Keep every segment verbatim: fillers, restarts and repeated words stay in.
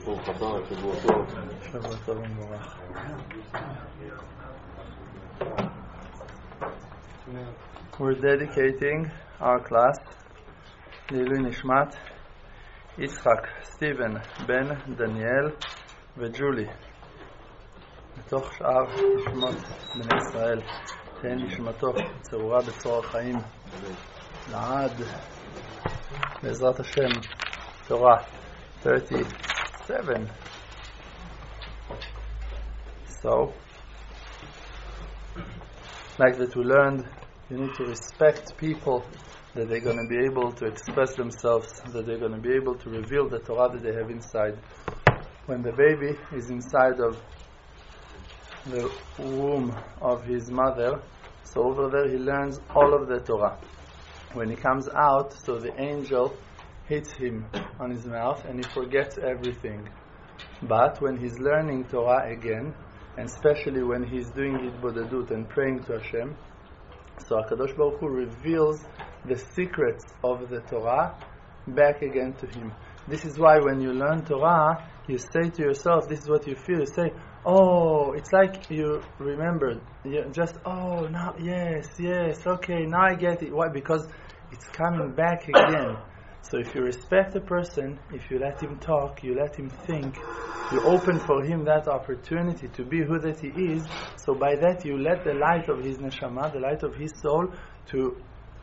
ברוך הבא, שבוע טוב. שבוע טוב ומבורך. We're dedicating our class לעילוי נשמת יצחק, סטיבן, בן, דניאל וג'ולי. מתוך שאר נשמות בני ישראל, תהא נשמתו צרורה בצרור החיים לעד, בעזרת השם. תורה thirty-seven. So, like that we learned, you need to respect people, that they're going to be able to express themselves, that they're going to be able to reveal the Torah that they have inside. When the baby is inside of the womb of his mother, so over there he learns all of the Torah. When he comes out, so the angel hits him on his mouth and he forgets everything. But when he's learning Torah again, and especially when he's doing Hitbodedut and praying to Hashem, so HaKadosh Baruch Hu reveals the secrets of the Torah back again to him. This is why when you learn Torah, you say to yourself, this is what you feel, you say, oh, it's like you remembered, you just, oh, now, yes, yes, okay, now I get it. Why? Because it's coming back again. So if you respect a person, if you let him talk, you let him think, you open for him that opportunity to be who that he is, so by that you let the light of his neshama, the light of his soul, to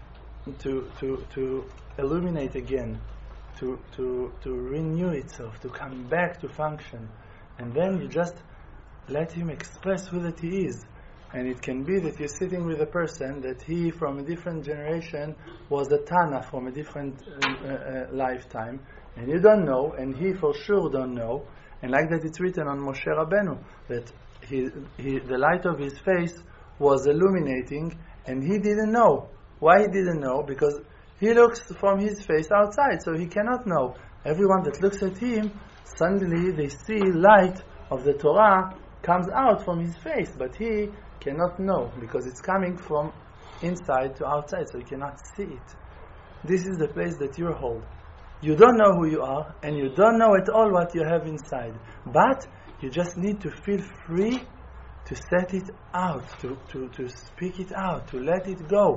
to to to illuminate again, to to to renew itself, to come back to function. And then you just let him express who that he is. And it can be that you're sitting with a person that he from a different generation was a Tana from a different uh, uh, lifetime, and you don't know, and he for sure don't know. And like that it's written on Moshe Rabbeinu, that he, he, the light of his face was illuminating, and he didn't know. Why he didn't know? Because he looks from his face outside, so he cannot know. Everyone that looks at him, suddenly they see light of the Torah comes out from his face, but he cannot know, because it's coming from inside to outside, so you cannot see it. This is the place that you hold. You don't know who you are, and you don't know at all what you have inside, but you just need to feel free to set it out, to, to, to speak it out, to let it go.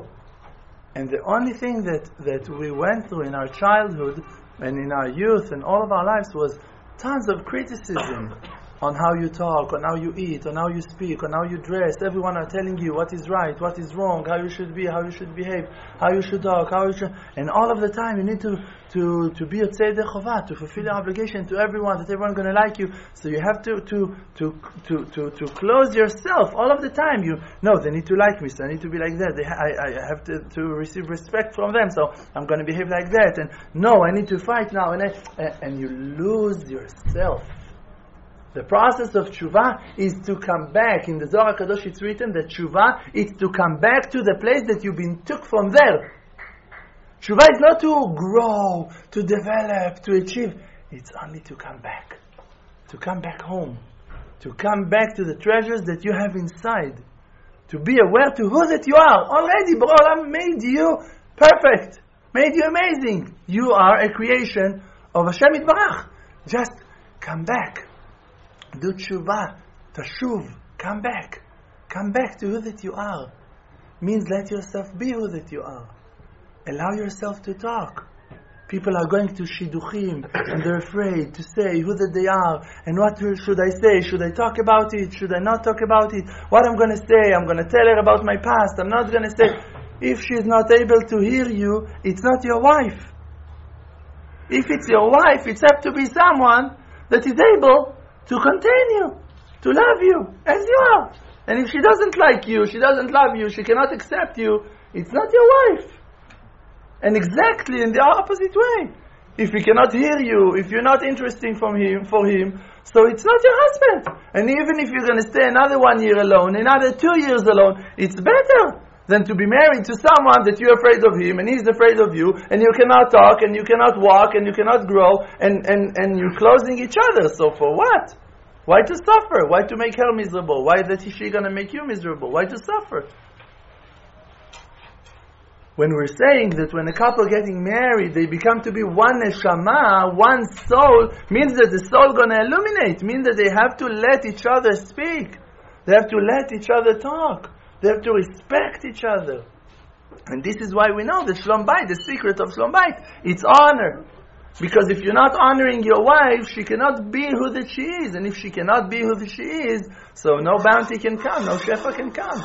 And the only thing that, that we went through in our childhood and in our youth and all of our lives was tons of criticism on how you talk, on how you eat, on how you speak, on how you dress. Everyone are telling you what is right, what is wrong, how you should be, how you should behave, how you should talk, how you should... And all of the time you need to to, to be Yotzei Yedei Chova, to fulfill your obligation to everyone, that everyone's going to like you. So you have to to, to to to to close yourself all of the time. You No, they need to like me, so I need to be like that. They ha- I, I have to, to receive respect from them, so I'm going to behave like that. And no, I need to fight now. And, I, and you lose yourself. The process of tshuva is to come back. In the Zohar HaKadosh it's written that tshuva is to come back to the place that you've been took from there. Tshuva is not to grow, to develop, to achieve. It's only to come back. To come back home. To come back to the treasures that you have inside. To be aware to who that you are. Already, B'Olam made you perfect. Made you amazing. You are a creation of Hashem Yitbarach. Just come back. Do tshuva, tashuv, come back. Come back to who that you are. Means let yourself be who that you are. Allow yourself to talk. People are going to shidduchim and they're afraid to say who that they are and what should I say. Should I talk about it? Should I not talk about it? What I'm going to say? I'm going to tell her about my past. I'm not going to say. If she's not able to hear you, it's not your wife. If it's your wife, it's have to be someone that is able to contain you, to love you as you are. And if she doesn't like you, she doesn't love you, she cannot accept you, it's not your wife. And exactly in the opposite way. If he cannot hear you, if you're not interesting from him, for him, so it's not your husband. And even if you're going to stay another one year alone, another two years alone, it's better than to be married to someone that you're afraid of him and he's afraid of you, and you cannot talk and you cannot walk and you cannot grow, and, and, and you're closing each other. So for what? Why to suffer? Why to make her miserable? Why that is she going to make you miserable? Why to suffer? When we're saying that when a couple getting married, they become to be one neshama, one soul, means that the soul going to illuminate, means that they have to let each other speak. They have to let each other talk. They have to respect each other. And this is why we know that Shlom Bayit, the secret of Shlom Bayit, it's honor. Because if you're not honoring your wife, she cannot be who that she is. And if she cannot be who that she is, so no bounty can come, no shefa can come.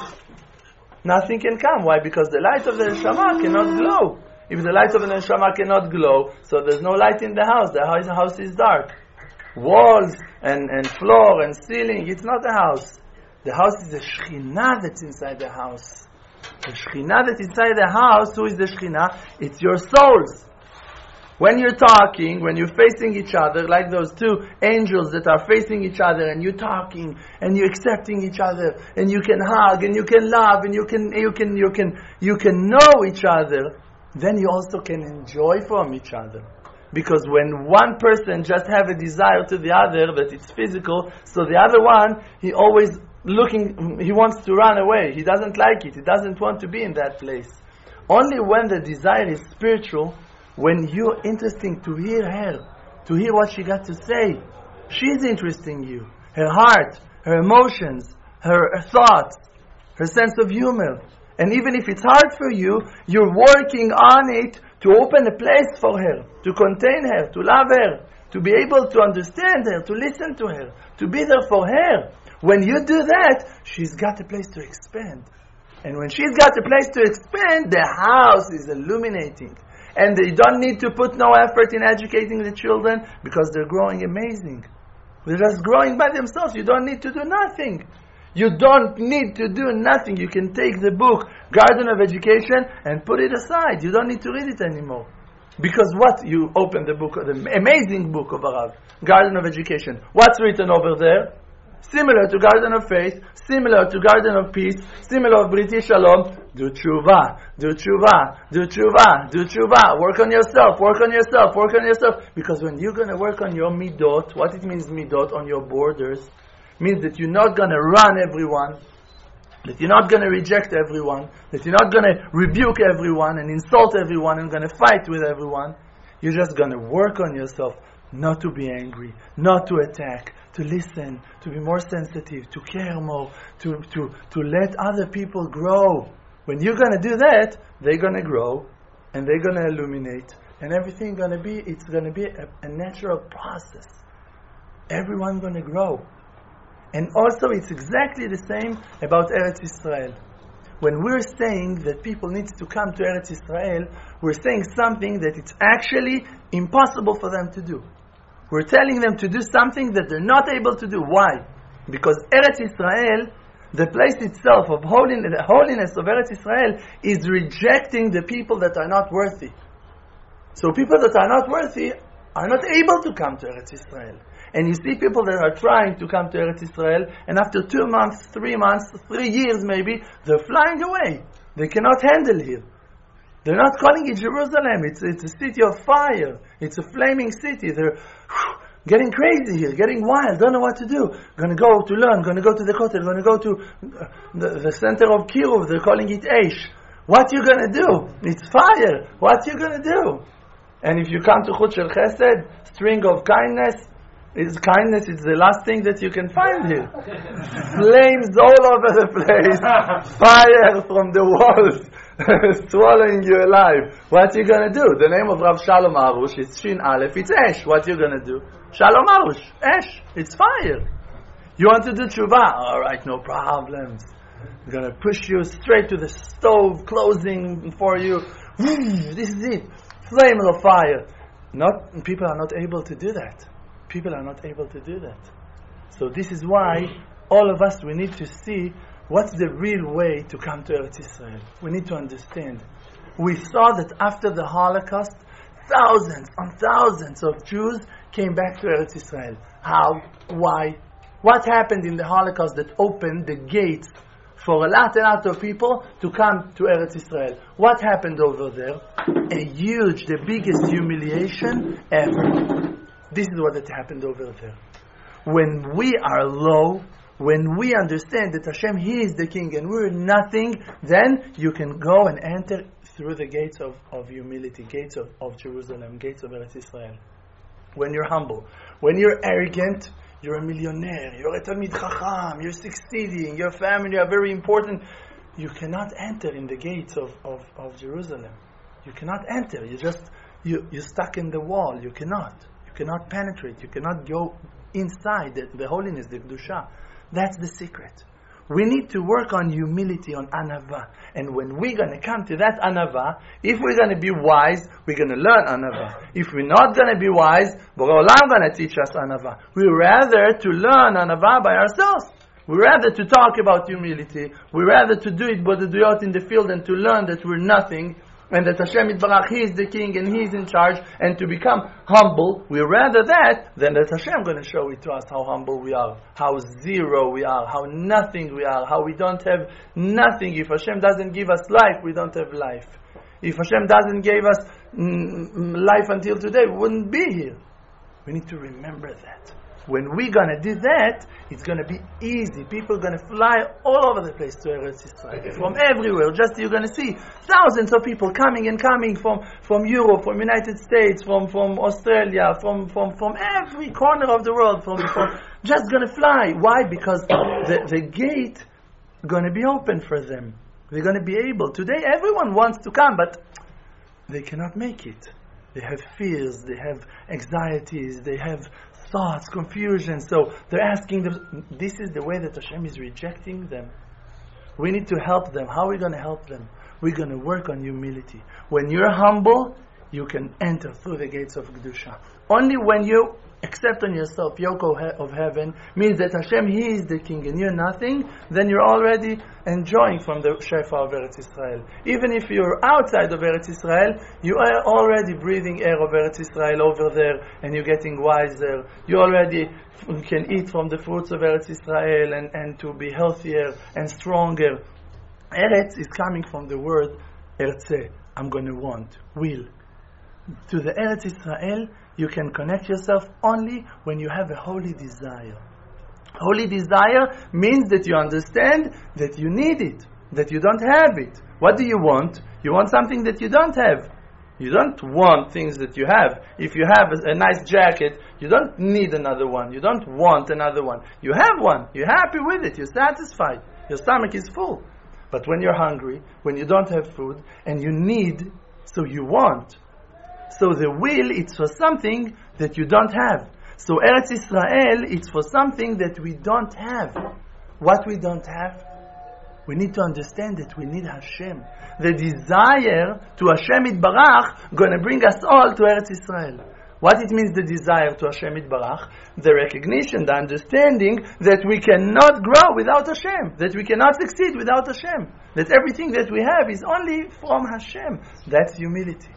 Nothing can come. Why? Because the light of the neshama cannot glow. If the light of the neshama cannot glow, so there's no light in the house. The house, the house is dark. Walls and, and floor and ceiling, it's not the house. The house is the Shekhinah that's inside the house. The Shekhinah that's inside the house, who is the Shekhinah? It's your souls. When you're talking, when you're facing each other, like those two angels that are facing each other, and you're talking, and you're accepting each other, and you can hug, and you can love, and you can, you can, you can, you can know each other, then you also can enjoy from each other. Because when one person just have a desire to the other, that it's physical, so the other one, he always looking, he wants to run away. He doesn't like it. He doesn't want to be in that place. Only when the desire is spiritual, when you're interesting to hear her, to hear what she got to say, she's interesting you. Her heart, her emotions, her thoughts, her sense of humor. And even if it's hard for you, you're working on it to open a place for her, to contain her, to love her, to be able to understand her, to listen to her, to be there for her. When you do that, she's got a place to expand. And when she's got a place to expand, the house is illuminating. And they don't need to put no effort in educating the children because they're growing amazing. They're just growing by themselves. You don't need to do nothing. You don't need to do nothing. You can take the book, Garden of Education, and put it aside. You don't need to read it anymore. Because what? You open the book, the amazing book of Arav, Garden of Education. What's written over there? Similar to Garden of Faith, similar to Garden of Peace, similar to Briti Shalom. Do tshuva, do tshuva, do tshuva, do tshuva. Work on yourself, work on yourself, work on yourself. Because when you're going to work on your midot, what it means midot, on your borders, means that you're not going to run everyone, that you're not going to reject everyone, that you're not going to rebuke everyone and insult everyone and going to fight with everyone. You're just going to work on yourself, not to be angry, not to attack, to listen, to be more sensitive, to care more, to, to, to let other people grow. When you're going to do that, they're going to grow, and they're going to illuminate, and everything going to be, it's going to be a, a natural process. Everyone's going to grow. And also, it's exactly the same about Eretz Israel. When we're saying that people need to come to Eretz Israel, we're saying something that it's actually impossible for them to do. We're telling them to do something that they're not able to do. Why? Because Eretz Israel, the place itself of holiness, the holiness of Eretz Israel, is rejecting the people that are not worthy. So people that are not worthy are not able to come to Eretz Israel. And you see people that are trying to come to Eretz Israel, and after two months, three months, three years maybe, they're flying away. They cannot handle here. They're not calling it Jerusalem. It's, it's a city of fire. It's a flaming city. They're whew, getting crazy here, getting wild, don't know what to do. Going to go to learn, going to go to the Kotel, going to go to the, the center of Kiruv. They're calling it Eish. What you going to do? It's fire. What you going to do? And if you come to Chut Shel Chesed, string of kindness, is kindness is the last thing that you can find here. Flames all over the place. Fire from the walls. Swallowing you alive. What you gonna do? The name of Rav Shalom Arush is Shin Aleph. It's Esh. What you gonna do? Shalom Arush. Esh. It's fire. You want to do tshuva? All right, no problems. I'm gonna push you straight to the stove, closing for you. This is it. Flames of fire. Not people are not able to do that. People are not able to do that. So this is why all of us, we need to see what's the real way to come to Eretz Israel. We need to understand. We saw that after the Holocaust, thousands and thousands of Jews came back to Eretz Israel. How? Why? What happened in the Holocaust that opened the gates for a lot and lot of people to come to Eretz Israel? What happened over there? A huge, the biggest humiliation ever. This is what had happened over there. When we are low, When we understand that Hashem, He is the King and we're nothing, then you can go and enter through the gates of, of humility, gates of, of Jerusalem, gates of Eretz Israel. When you're humble, when you're arrogant, you're a millionaire, you're a Talmid Chacham, you're succeeding, your family are very important. You cannot enter in the gates of, of, of Jerusalem. You cannot enter. You just, you, you're stuck in the wall. You cannot. You cannot penetrate. You cannot go inside the, the holiness, the Kedusha. That's the secret. We need to work on humility, on anava. And when we're going to come to that anava, if we're going to be wise, we're going to learn anava. If we're not going to be wise, Borei Olam going to teach us anava. We'd rather to learn anava by ourselves. We'd rather to talk about humility. We'd rather to do it, but to do it in the field and to learn that we're nothing. And that Hashem Yitbarach, He is the King and He is in charge, and to become humble, we rather that than that Hashem going to show it to us how humble we are, how zero we are, how nothing we are, how we don't have nothing. If Hashem doesn't give us life, we don't have life. If Hashem doesn't give us mm, life until today, we wouldn't be here. We need to remember that. When we're going to do that, it's going to be easy. People are going to fly all over the place to Eretz Israel. From everywhere. Just you're going to see thousands of people coming and coming from, from Europe, from United States, from, from Australia, from, from, from every corner of the world. From, from just going to fly. Why? Because the, the gate going to be open for them. They're going to be able. Today everyone wants to come, but they cannot make it. They have fears, they have anxieties, they have thoughts, confusion. So they're asking them, this is the way that Hashem is rejecting them. We need to help them. How are we going to help them? We're going to work on humility. When you're humble, you can enter through the gates of Kedusha. Only when you accept on yourself yoke of heaven, means that Hashem, He is the King and you're nothing, then you're already enjoying from the Shefa of Eretz Israel. Even if you're outside of Eretz Israel, you are already breathing air of Eretz Israel over there, and you're getting wiser. You already can eat from the fruits of Eretz Israel and, and to be healthier and stronger. Eretz is coming from the word Erzeh, I'm going to want, will. To the Eretz Israel, you can connect yourself only when you have a holy desire. Holy desire means that you understand that you need it, that you don't have it. What do you want? You want something that you don't have. You don't want things that you have. If you have a, a nice jacket, you don't need another one. You don't want another one. You have one. You're happy with it. You're satisfied. Your stomach is full. But when you're hungry, when you don't have food, and you need, so you want. So the will, it's for something that you don't have. So Eretz Israel, it's for something that we don't have. What we don't have? We need to understand that we need Hashem. The desire to Hashem Yitbarach going to bring us all to Eretz Israel. What it means, the desire to Hashem Yitbarach? The recognition, the understanding that we cannot grow without Hashem. That we cannot succeed without Hashem. That everything that we have is only from Hashem. That's humility.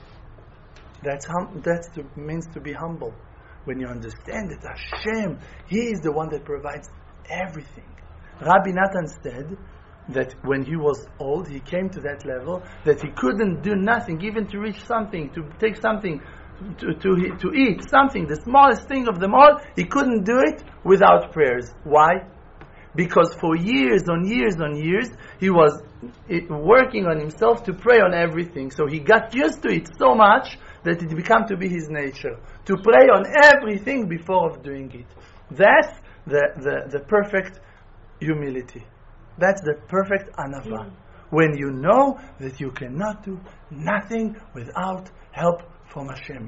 That's hum- that's the means to be humble. When you understand that Hashem, He is the one that provides everything. Rabbi Natan said that when he was old, he came to that level that he couldn't do nothing, even to reach something, to take something, to, to, to eat something, the smallest thing of them all, he couldn't do it without prayers. Why? Because for years on years on years, he was working on himself to pray on everything. So he got used to it so much that it became to be his nature, to pray on everything before of doing it. That's the, the, the perfect humility. That's the perfect anava. Mm. When you know that you cannot do nothing without help from Hashem.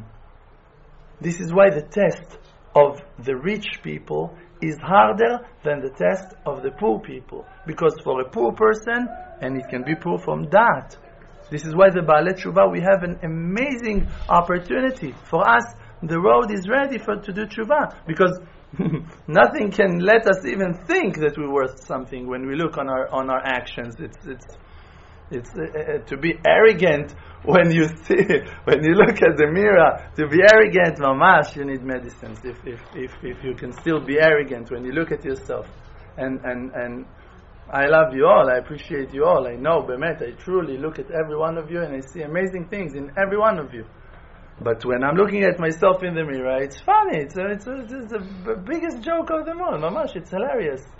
This is why the test of the rich people is harder than the test of the poor people. Because for a poor person, and it can be poor from that, this is why the Baalei Tshuva, we have an amazing opportunity. For us, the road is ready for to do Tshuva. Because nothing can let us even think that we're worth something when we look on our on our actions. It's it's it's uh, uh, to be arrogant when you see when you look at the mirror. To be arrogant, mamash, you need medicines. If if if if you can still be arrogant when you look at yourself, and and and. I love you all, I appreciate you all, I know, Bemet, I truly look at every one of you and I see amazing things in every one of you. But when I'm looking at myself in the mirror, it's funny, it's a, it's, a, it's the biggest joke of them all, mamash, it's hilarious.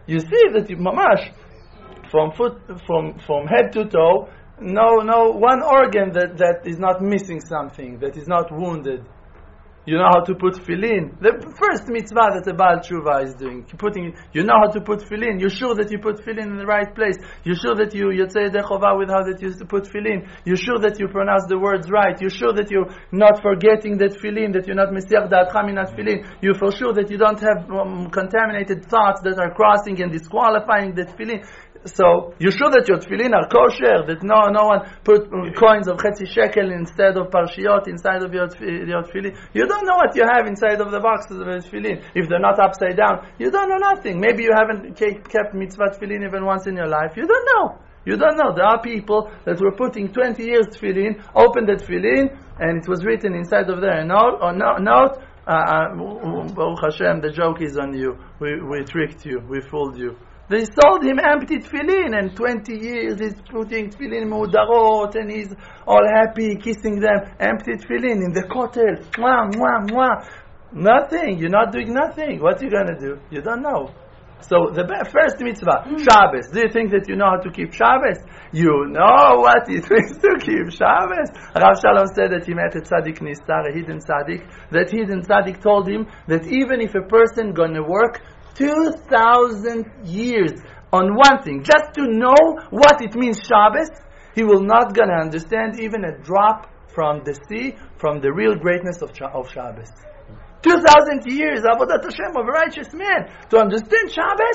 You see that you, mamash, from foot, from from head to toe, no, no one organ that, that is not missing something, that is not wounded. You know how to put tefillin. The first mitzvah that a Baal Tshuva is doing, putting. You know how to put tefillin. You're sure that you put tefillin in the right place. You're sure that you Yotzei Yedei Chova with how that you put tefillin. You're sure that you pronounce the words right. You're sure that you're not forgetting that tefillin, that you're not mesiach da'atcha min tefillin. You're for sure that you don't have um, contaminated thoughts that are crossing and disqualifying the tefillin. So you're sure that your tefillin are kosher, that no no one put coins of chetzi shekel instead of parshiot inside of your, your tefillin. You don't know what you have inside of the boxes of your tefillin. If they're not upside down, you don't know nothing. Maybe you haven't kept mitzvah tefillin even once in your life. You don't know. You don't know. There are people that were putting twenty years tefillin, opened the tefillin, and it was written inside of there a note, or no, note, uh, uh, Baruch Hashem, the joke is on you. We, we tricked you. We fooled you. They sold him empty tefillin, and twenty years he's putting tefillin mudarot, and he's all happy, kissing them, empty tefillin in the kotel. Mwah, mwah, mwah. Nothing. You're not doing nothing. What are you going to do? You don't know. So the first mitzvah, Shabbos. Do you think that you know how to keep Shabbos? You know what it means to keep Shabbos. Rav Shalom said that he met a tzaddik nistar, a hidden tzaddik. That hidden tzaddik told him that even if a person going to work two thousand years on one thing, just to know what it means Shabbos, he will not going to understand even a drop from the sea, from the real greatness of, of Shabbos. two thousand years, Avodat Hashem, of a righteous man, to understand Shabbos,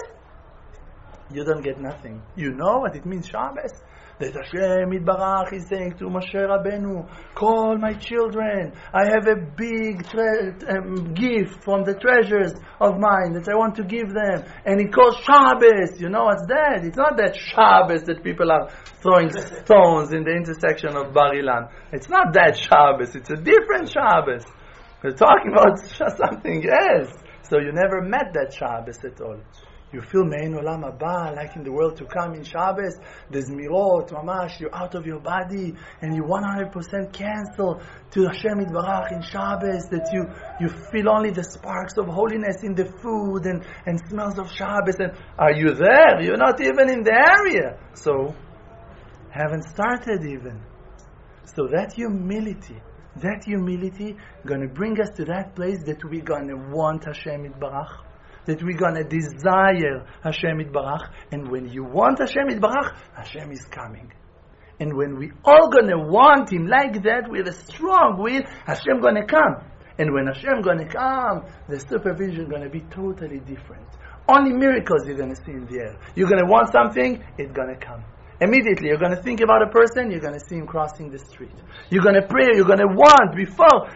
you don't get nothing. You know what it means Shabbos? That Hashem Yitbarach is saying to Moshe Rabbeinu, call my children, I have a big tre- um, gift from the treasures of mine that I want to give them. And he calls Shabbos. You know what's that? It's not that Shabbos that people are throwing stones in the intersection of Bar Ilan. It's not that Shabbos. It's a different Shabbos. We're talking about something else. So you never met that Shabbos at all. You feel Mein Olam Haba, like in the world to come in Shabbos. There's mirot, mamash, you're out of your body, and you one hundred percent cancel to Hashem Yitbarach in Shabbos, that you, you feel only the sparks of holiness in the food and, and smells of Shabbos. And are you there? You're not even in the area. So, haven't started even. So that humility, that humility going to bring us to that place that we're going to want Hashem Yitbarach, that we're going to desire Hashem Yitbarach. And when you want Hashem Yitbarach, Hashem is coming. And when we all going to want Him like that, with a strong will, Hashem going to come. And when Hashem going to come, the supervision going to be totally different. Only miracles you're going to see in the air. You're going to want something, it's going to come. Immediately, you're going to think about a person, you're going to see him crossing the street. You're going to pray, you're going to want, before,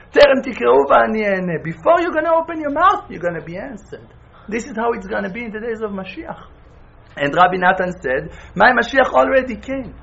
before you're going to open your mouth, you're going to be answered. This is how it's going to be in the days of Mashiach. And Rabbi Natan said, my Mashiach already came.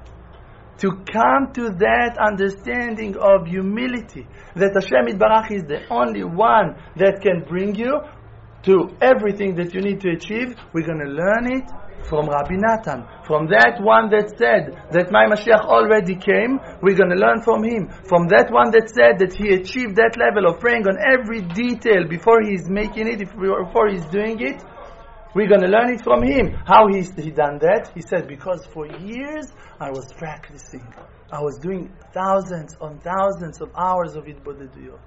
To come to that understanding of humility, that Hashem Yitbarach is the only one that can bring you to everything that you need to achieve, we're going to learn it from Rabbi Natan. From that one that said that my Mashiach already came, we're going to learn from him. From that one that said that he achieved that level of praying on every detail before he's making it, before he's doing it, we're going to learn it from him. How he's he done that? He said, because for years I was practicing. I was doing thousands on thousands of hours of Hitbodeduyot.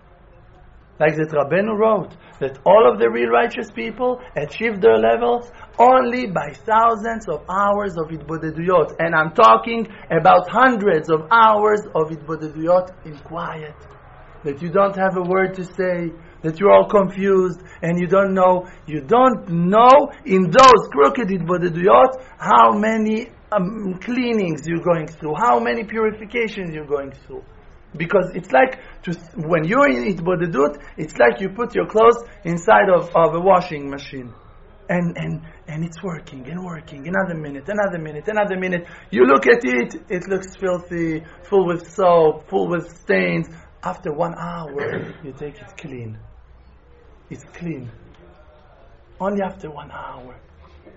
Like that Rabbeinu wrote, that all of the real righteous people achieved their levels only by thousands of hours of Hitbodeduyot. And I'm talking about hundreds of hours of Hitbodeduyot in quiet. That you don't have a word to say, that you're all confused, and you don't know, you don't know in those crooked Hitbodeduyot how many um, cleanings you're going through, how many purifications you're going through. Because it's like, to, when you're in Hitbodedut, it's like you put your clothes inside of, of a washing machine. And, and, and it's working and working. Another minute, another minute, another minute. You look at it, it looks filthy, full with soap, full with stains. After one hour, you take it clean. It's clean. Only after one hour.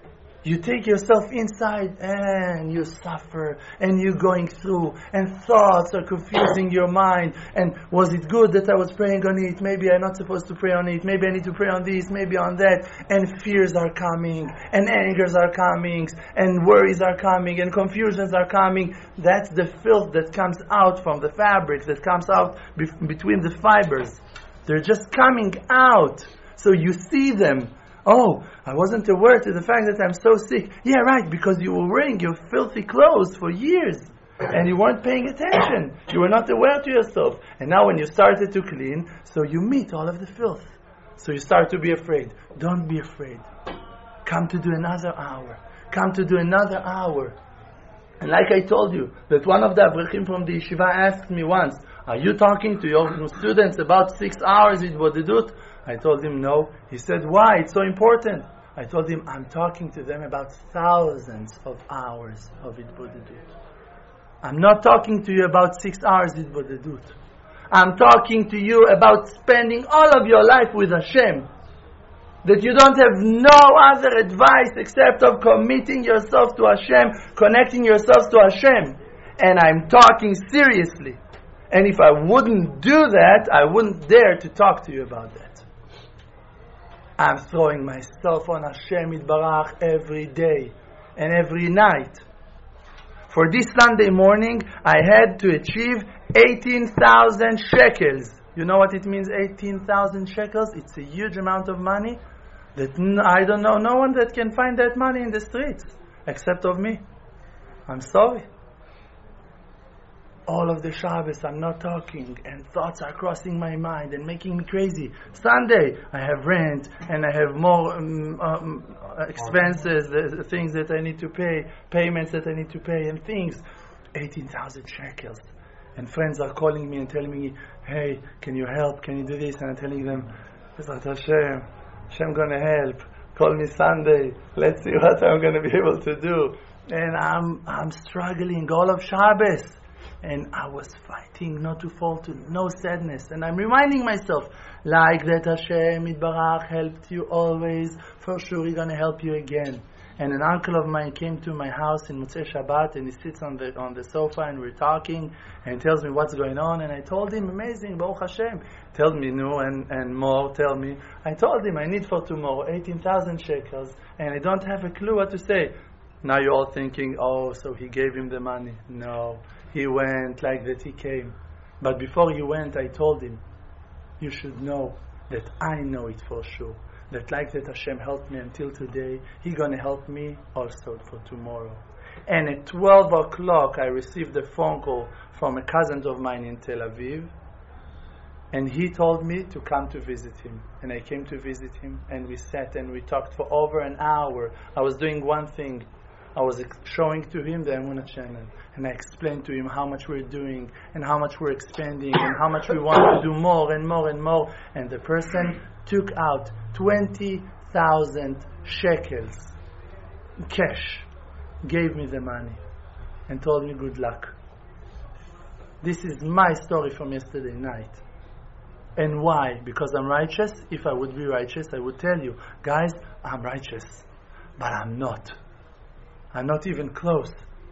You take yourself inside and you suffer and you're going through and thoughts are confusing your mind. And was it good that I was praying on it? Maybe I'm not supposed to pray on it. Maybe I need to pray on this, maybe on that. And fears are coming and angers are coming and worries are coming and confusions are coming. That's the filth that comes out from the fabric, that comes out be- between the fibers. They're just coming out. So you see them. Oh, I wasn't aware to the fact that I'm so sick. Yeah, right, because you were wearing your filthy clothes for years and you weren't paying attention. You were not aware to yourself. And now when you started to clean, so you meet all of the filth. So you start to be afraid. Don't be afraid. Come to do another hour. Come to do another hour. And like I told you, that one of the Avrechim from the yeshiva asked me once, are you talking to your students about six hours in Bodedut? I told him no. He said, why? It's so important. I told him, I'm talking to them about thousands of hours of Hitbodedut. I'm not talking to you about six hours Hitbodedut. I'm talking to you about spending all of your life with Hashem. That you don't have no other advice except of committing yourself to Hashem, connecting yourselves to Hashem. And I'm talking seriously. And if I wouldn't do that, I wouldn't dare to talk to you about that. I'm throwing myself on Hashem Yitbarach every day and every night. For this Sunday morning, I had to achieve eighteen thousand shekels. You know what it means, eighteen thousand shekels? It's a huge amount of money that n- I don't know, no one that can find that money in the streets except of me. I'm sorry. All of the Shabbos I'm not talking and thoughts are crossing my mind and making me crazy. Sunday I have rent and I have more um, um, expenses, the, the things that I need to pay, payments that I need to pay and things. eighteen thousand shekels. And friends are calling me and telling me, hey, can you help? Can you do this? And I'm telling them, Bezrat Hashem, Hashem gonna help. Call me Sunday. Let's see what I'm gonna be able to do. And I'm I'm struggling all of Shabbos. And I was fighting not to fall to no sadness. And I'm reminding myself, like that Hashem Yitbarach helped you always, for sure He's going to help you again. And an uncle of mine came to my house in Motzei Shabbat, and he sits on the on the sofa, and we're talking, and he tells me what's going on. And I told him, amazing, Baruch Hashem. Tell me no, and, and more, tell me. I told him, I need for tomorrow eighteen thousand shekels, and I don't have a clue what to say. Now you're all thinking, oh, so he gave him the money. No. He went like that, he came. But before he went, I told him, you should know that I know it for sure. That like that Hashem helped me until today, He's going to help me also for tomorrow. And at twelve o'clock, I received a phone call from a cousin of mine in Tel Aviv. And he told me to come to visit him. And I came to visit him, and we sat and we talked for over an hour. I was doing one thing. I was showing to him the Emunah channel, and I explained to him how much we're doing, and how much we're expanding, and how much we want to do more and more and more. And the person took out twenty thousand shekels, cash, gave me the money, and told me good luck. This is my story from yesterday night. And why? Because I'm righteous? If I would be righteous, I would tell you, guys, I'm righteous, but I'm not. I'm not even close.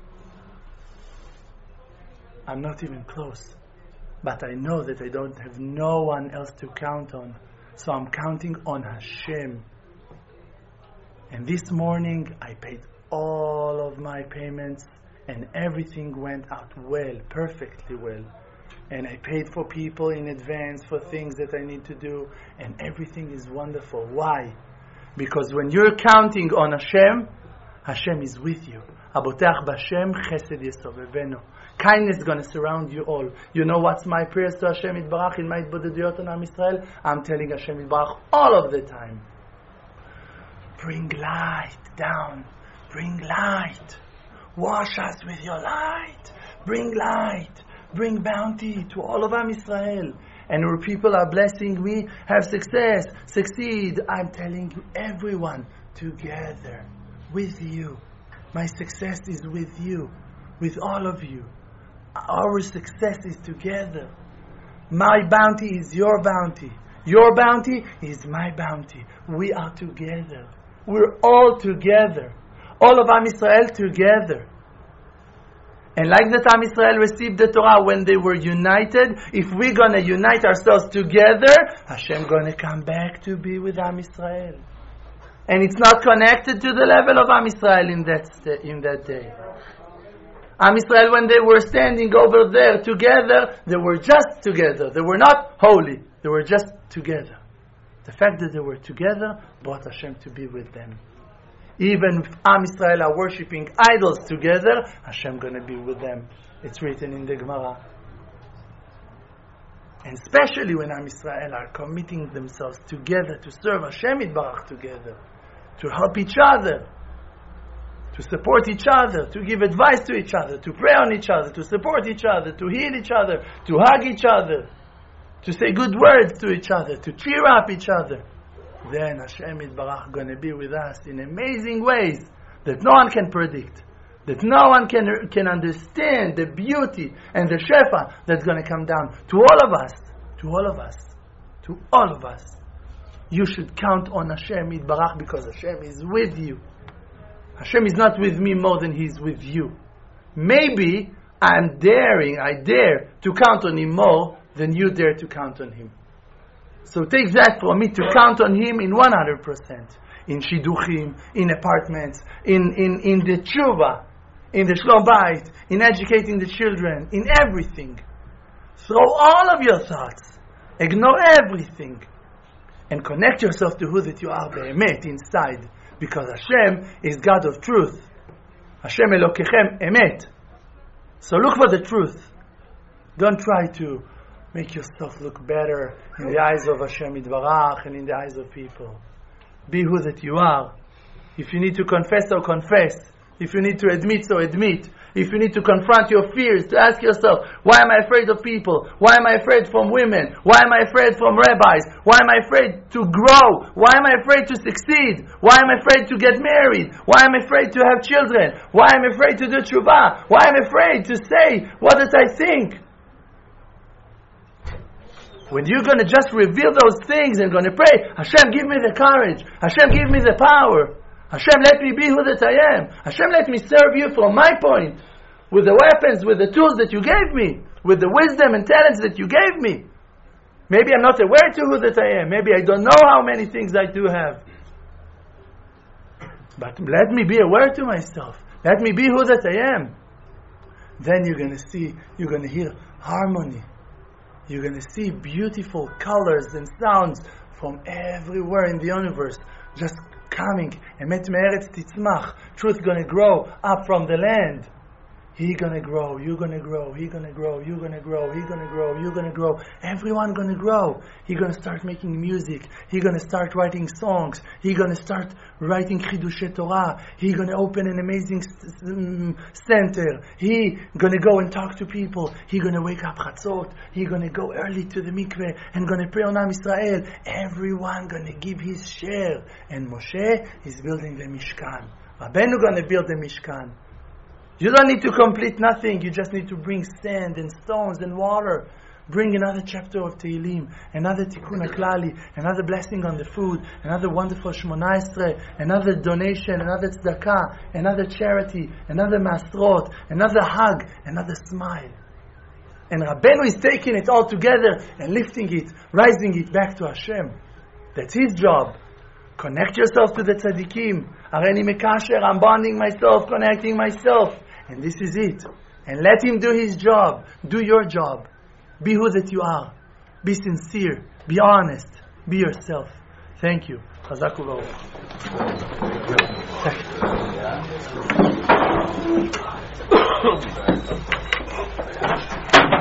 I'm not even close. But I know that I don't have no one else to count on. So I'm counting on Hashem. And this morning I paid all of my payments and everything went out well, perfectly well. And I paid for people in advance for things that I need to do, and everything is wonderful. Why? Because when you're counting on Hashem, Hashem is with you. Abotach b'Hashem chesed yesovevenu. Kindness is going to surround you all. You know what's my prayers to Hashem Yitbarach in my Hitbodeduyot on Am Yisrael? I'm telling Hashem Yitbarach all of the time. Bring light down. Bring light. Wash us with your light. Bring light. Bring bounty to all of Am Yisrael. And where people are blessing me, have success, succeed. I'm telling you, everyone together. With you. My success is with you. With all of you. Our success is together. My bounty is your bounty. Your bounty is my bounty. We are together. We're all together. All of Am Yisrael together. And like that Am Yisrael received the Torah when they were united, if we're going to unite ourselves together, Hashem going to come back to be with Am Yisrael. And it's not connected to the level of Am Yisrael in that, st- in that day. Am Yisrael, when they were standing over there together, they were just together. They were not holy. They were just together. The fact that they were together brought Hashem to be with them. Even if Am Yisrael are worshipping idols together, Hashem going to be with them. It's written in the Gemara. And especially when Am Yisrael are committing themselves together to serve Hashem Yitbarach together, to help each other, to support each other, to give advice to each other, to pray on each other, to support each other, to heal each other, to hug each other, to say good words to each other, to cheer up each other. Then Hashem Yitbarach going to be with us in amazing ways that no one can predict, that no one can can understand the beauty and the shefa that's going to come down to all of us, to all of us, to all of us. You should count on Hashem Yitbarach because Hashem is with you. Hashem is not with me more than He's with you. Maybe I'm daring, I dare to count on Him more than you dare to count on Him. So take that from me, to count on Him in one hundred percent. In shidduchim, in apartments, in, in, in the tshuva, in the shlom bayit, in educating the children, in everything. Throw all of your thoughts. Ignore everything. And connect yourself to who that you are be'emet inside. Because Hashem is God of truth. Hashem Elokechem emet. So look for the truth. Don't try to make yourself look better in the eyes of Hashem Yitbarach and in the eyes of people. Be who that you are. If you need to confess, so confess. If you need to admit, so admit. If you need to confront your fears, to ask yourself, why am I afraid of people? Why am I afraid from women? Why am I afraid from rabbis? Why am I afraid to grow? Why am I afraid to succeed? Why am I afraid to get married? Why am I afraid to have children? Why am I afraid to do tshuva? Why am I afraid to say what did I think? When you're going to just reveal those things and going to pray, Hashem, give me the courage. Hashem, give me the power. Hashem, let me be who that I am. Hashem, let me serve you from my point, with the weapons, with the tools that you gave me, with the wisdom and talents that you gave me. Maybe I'm not aware to who that I am. Maybe I don't know how many things I do have. But let me be aware to myself. Let me be who that I am. Then you're going to see, you're going to hear harmony. You're going to see beautiful colors and sounds from everywhere in the universe, just coming. Emet me'eretz titzmach. Truth going to grow up from the land. He gonna grow, you gonna grow, he gonna grow, you gonna grow, he gonna grow, you gonna grow. Everyone gonna grow. He gonna start making music. He gonna start writing songs. He gonna start writing Chidushe Torah. He gonna open an amazing um, center. He gonna go and talk to people. He gonna wake up Chatzot. He gonna go early to the mikveh and gonna pray on Am Yisrael. Everyone gonna give his share. And Moshe is building the Mishkan. Rabbeinu gonna build the Mishkan. You don't need to complete nothing. You just need to bring sand and stones and water. Bring another chapter of Tehillim, another Tikkun HaKlali, another blessing on the food, another wonderful Shmona Esrei, another donation, another tzedakah, another charity, another masrot, another hug, another smile. And Rabbeinu is taking it all together and lifting it, rising it back to Hashem. That's his job. Connect yourself to the tzaddikim. Areni mekasher, I'm bonding myself, connecting myself. And this is it. And let him do his job. Do your job. Be who that you are. Be sincere. Be honest. Be yourself. Thank you. Chazak u'baruch.